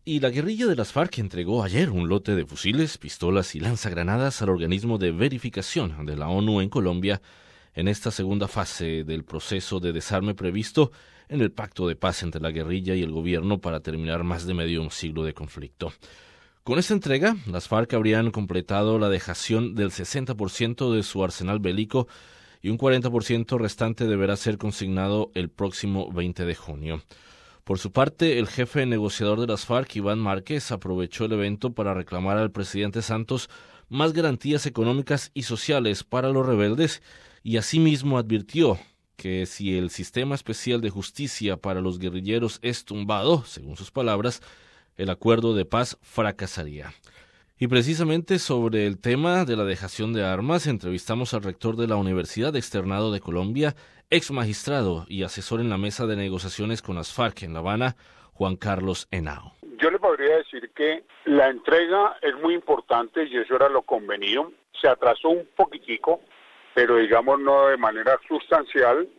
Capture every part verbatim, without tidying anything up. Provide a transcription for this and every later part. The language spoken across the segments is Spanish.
Y la guerrilla de las FARC entregó ayer un lote de fusiles, pistolas y lanzagranadas al organismo de verificación de la ONU en Colombia en esta segunda fase del proceso de desarme previsto en el pacto de paz entre la guerrilla y el gobierno para terminar más de medio siglo de conflicto. Con esta entrega, las FARC habrían completado la dejación del sesenta por ciento de su arsenal bélico y un cuarenta por ciento restante deberá ser consignado el próximo veinte de junio. Por su parte, el jefe negociador de las FARC, Iván Márquez, aprovechó el evento para reclamar al presidente Santos más garantías económicas y sociales para los rebeldes y asimismo advirtió que si el sistema especial de justicia para los guerrilleros es tumbado, según sus palabras, el acuerdo de paz fracasaría. Y precisamente sobre el tema de la dejación de armas, entrevistamos al rector de la Universidad Externado de Colombia, ex magistrado y asesor en la mesa de negociaciones con las FARC en La Habana, Juan Carlos Henao. Yo le podría decir que la entrega es muy importante y eso era lo convenido. Se atrasó un poquitico, pero digamos no de manera sustancial,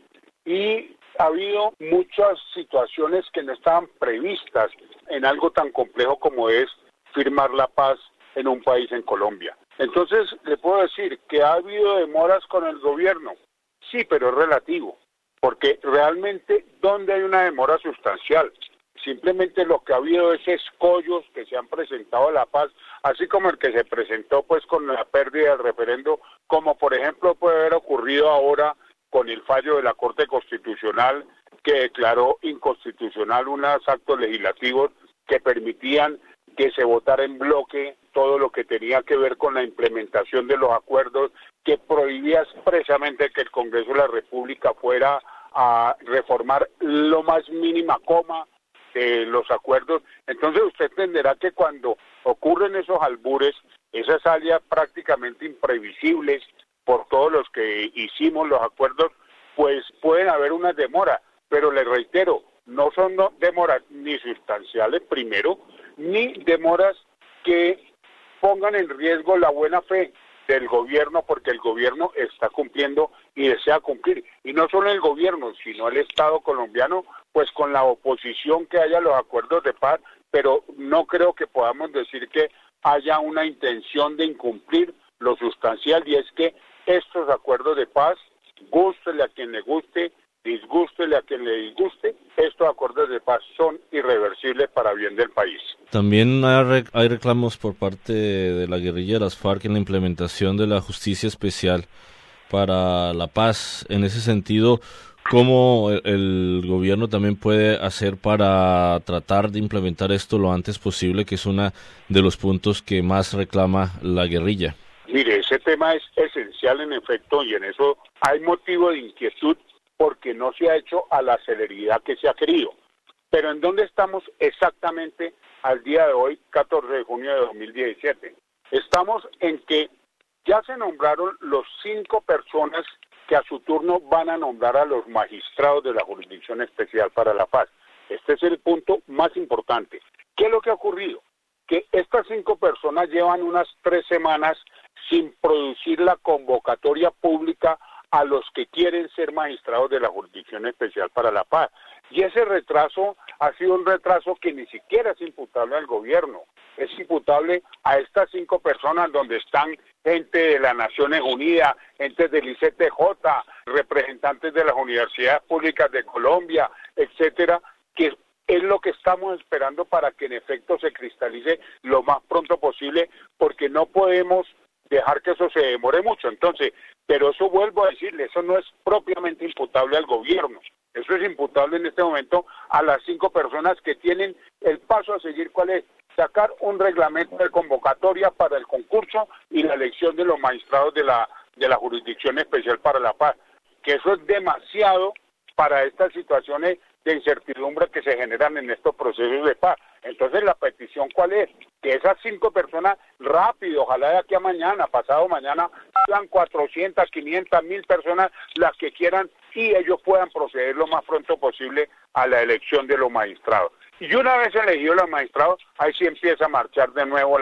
y ha habido muchas situaciones que no estaban previstas en algo tan complejo como es firmar la paz en un país en Colombia. Entonces, le puedo decir que ha habido demoras con el gobierno, sí, pero es relativo, porque realmente, ¿dónde hay una demora sustancial? Simplemente lo que ha habido es escollos que se han presentado a la paz, así como el que se presentó pues con la pérdida del referendo, como por ejemplo puede haber ocurrido ahora con el fallo de la Corte Constitucional que declaró inconstitucional unos actos legislativos que permitían que se votara en bloque todo lo que tenía que ver con la implementación de los acuerdos, que prohibía expresamente que el Congreso de la República fuera a reformar lo más mínima coma de los acuerdos. Entonces usted entenderá que cuando ocurren esos albures, esas áreas prácticamente imprevisibles por todos los que hicimos los acuerdos, pues pueden haber unas demoras, pero le reitero, no son no, demoras ni sustanciales primero, ni demoras que pongan en riesgo la buena fe del gobierno, porque el gobierno está cumpliendo y desea cumplir. Y no solo el gobierno, sino el Estado colombiano, pues con la oposición que haya los acuerdos de paz, pero no creo que podamos decir que haya una intención de incumplir lo sustancial, y es que estos acuerdos de paz, gústele a quien le guste, disgústele a quien le disguste, estos acuerdos de paz son irreversibles para bien del país. También hay, rec- hay reclamos por parte de la guerrilla de las FARC en la implementación de la justicia especial para la paz. En ese sentido, ¿cómo el, el gobierno también puede hacer para tratar de implementar esto lo antes posible, que es uno de los puntos que más reclama la guerrilla? Mire, ese tema es esencial en efecto, y en eso hay motivo de inquietud porque no se ha hecho a la celeridad que se ha querido. Pero ¿en dónde estamos exactamente al día de hoy, catorce de junio de dos mil diecisiete? Estamos en que ya se nombraron los cinco personas que a su turno van a nombrar a los magistrados de la Jurisdicción Especial para la Paz. Este es el punto más importante. ¿Qué es lo que ha ocurrido? Que estas cinco personas llevan unas tres semanas sin producir la convocatoria pública a los que quieren ser magistrados de la Jurisdicción Especial para la Paz. Y ese retraso ha sido un retraso que ni siquiera es imputable al gobierno, es imputable a estas cinco personas donde están gente de las Naciones Unidas, gente del I C T J, representantes de las universidades públicas de Colombia, etcétera, que es lo que estamos esperando para que en efecto se cristalice lo más pronto posible, porque no podemos dejar que eso se demore mucho. Entonces, pero eso vuelvo a decirle, eso no es propiamente imputable al gobierno, eso es imputable en este momento a las cinco personas que tienen el paso a seguir. ¿Cuál es? Sacar un reglamento de convocatoria para el concurso y la elección de los magistrados de la, de la Jurisdicción Especial para la Paz, que eso es demasiado para estas situaciones de incertidumbre que se generan en estos procesos de paz. Entonces, la petición, ¿cuál es? Que esas cinco personas, rápido, ojalá de aquí a mañana, pasado mañana, sean cuatrocientas, quinientas, mil personas las que quieran, y ellos puedan proceder lo más pronto posible a la elección de los magistrados. Y una vez elegidos los magistrados, ahí sí empieza a marchar de nuevo la,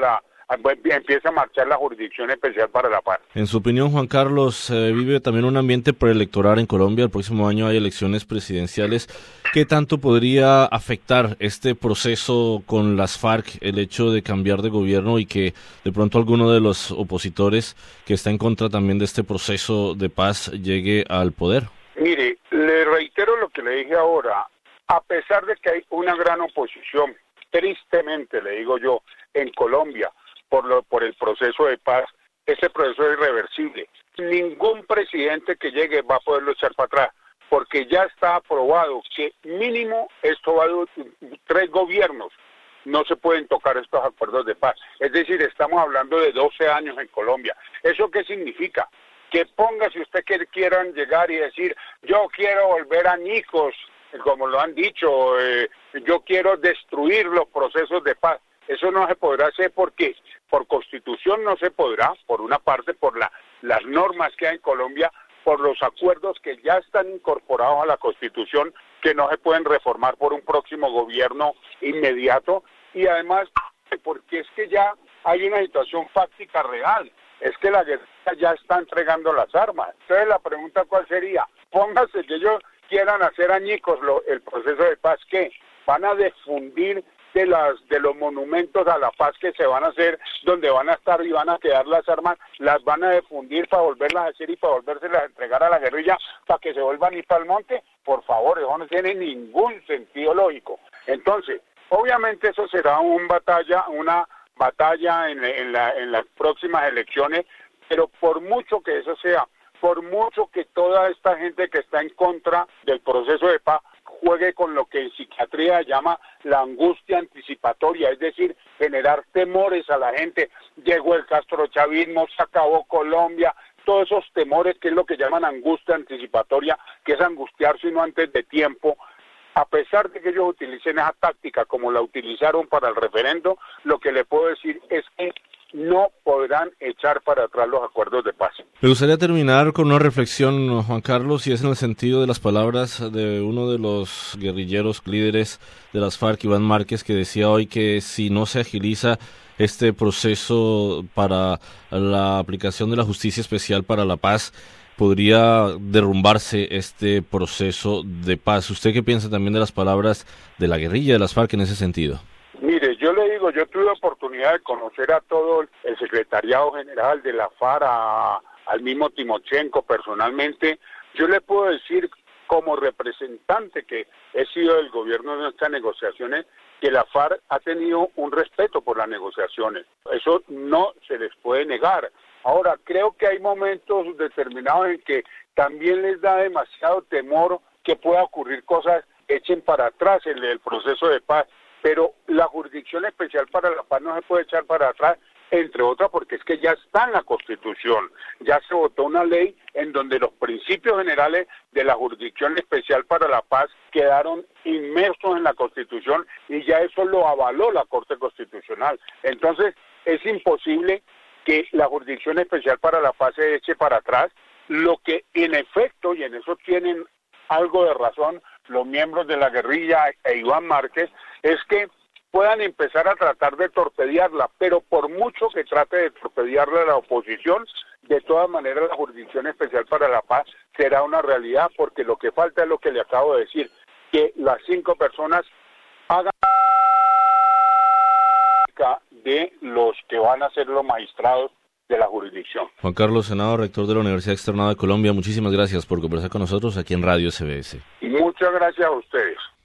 empieza a marchar la Jurisdicción Especial para la Paz. En su opinión, Juan Carlos, se eh, vive también un ambiente preelectoral en Colombia. El próximo año hay elecciones presidenciales. ¿Qué tanto podría afectar este proceso con las FARC, el hecho de cambiar de gobierno y que de pronto alguno de los opositores que está en contra también de este proceso de paz llegue al poder? Mire, le reitero lo que le dije ahora. A pesar de que hay una gran oposición, tristemente le digo yo, en Colombia, por lo, por el proceso de paz, ese proceso es irreversible. Ningún presidente que llegue va a poderlo echar para atrás, porque ya está aprobado que mínimo esto va a tres gobiernos, no se pueden tocar estos acuerdos de paz. Es decir, estamos hablando de doce años en Colombia. ¿Eso qué significa? Que ponga, si usted quiere, quieran llegar y decir, yo quiero volver añicos, como lo han dicho, eh, yo quiero destruir los procesos de paz. Eso no se podrá hacer porque por constitución no se podrá, por una parte por la, las normas que hay en Colombia, por los acuerdos que ya están incorporados a la constitución, que no se pueden reformar por un próximo gobierno inmediato, y además porque es que ya hay una situación fáctica real, es que la guerrilla ya está entregando las armas. Entonces la pregunta cuál sería, póngase que ellos quieran hacer añicos lo, el proceso de paz, ¿qué? Van a difundir de las de los monumentos a la paz que se van a hacer, donde van a estar y van a quedar las armas, las van a difundir para volverlas a hacer y para volvérselas a entregar a la guerrilla para que se vuelvan a ir para el monte. Por favor, eso no tiene ningún sentido lógico. Entonces, obviamente eso será un batalla, una batalla en, en, la, en las próximas elecciones, pero por mucho que eso sea, por mucho que toda esta gente que está en contra del proceso de paz juegue con lo que en psiquiatría llama la angustia anticipatoria, es decir, generar temores a la gente. Llegó el castrochavismo, se acabó Colombia, todos esos temores que es lo que llaman angustia anticipatoria, que es angustiarse uno antes de tiempo. A pesar de que ellos utilicen esa táctica como la utilizaron para el referendo, lo que le puedo decir es que no podrán echar para atrás los acuerdos de paz. Me gustaría terminar con una reflexión, Juan Carlos, y es en el sentido de las palabras de uno de los guerrilleros líderes de las FARC, Iván Márquez, que decía hoy que si no se agiliza este proceso para la aplicación de la Justicia Especial para la Paz, podría derrumbarse este proceso de paz. ¿Usted qué piensa también de las palabras de la guerrilla de las FARC en ese sentido? Mire, yo le digo, yo tuve oportunidad de conocer a todo el secretariado general de la FARC, a, al mismo Timochenko personalmente. Yo le puedo decir, como representante que he sido del gobierno de estas negociaciones, que la FARC ha tenido un respeto por las negociaciones. Eso no se les puede negar. Ahora, creo que hay momentos determinados en que también les da demasiado temor que pueda ocurrir cosas, echen para atrás el, el proceso de paz. Pero la Jurisdicción Especial para la Paz no se puede echar para atrás, entre otras porque es que ya está en la Constitución, ya se votó una ley en donde los principios generales de la Jurisdicción Especial para la Paz quedaron inmersos en la Constitución y ya eso lo avaló la Corte Constitucional. Entonces es imposible que la Jurisdicción Especial para la Paz se eche para atrás, lo que en efecto, y en eso tienen algo de razón los miembros de la guerrilla e Iván Márquez, es que puedan empezar a tratar de torpedearla, pero por mucho que trate de torpedearla la oposición, de todas maneras la Jurisdicción Especial para la Paz será una realidad, porque lo que falta es lo que le acabo de decir, que las cinco personas hagan de los que van a ser los magistrados de la jurisdicción. Juan Carlos Henao, rector de la Universidad Externada de Colombia, muchísimas gracias por conversar con nosotros aquí en Radio S B S. Y muchas gracias a ustedes.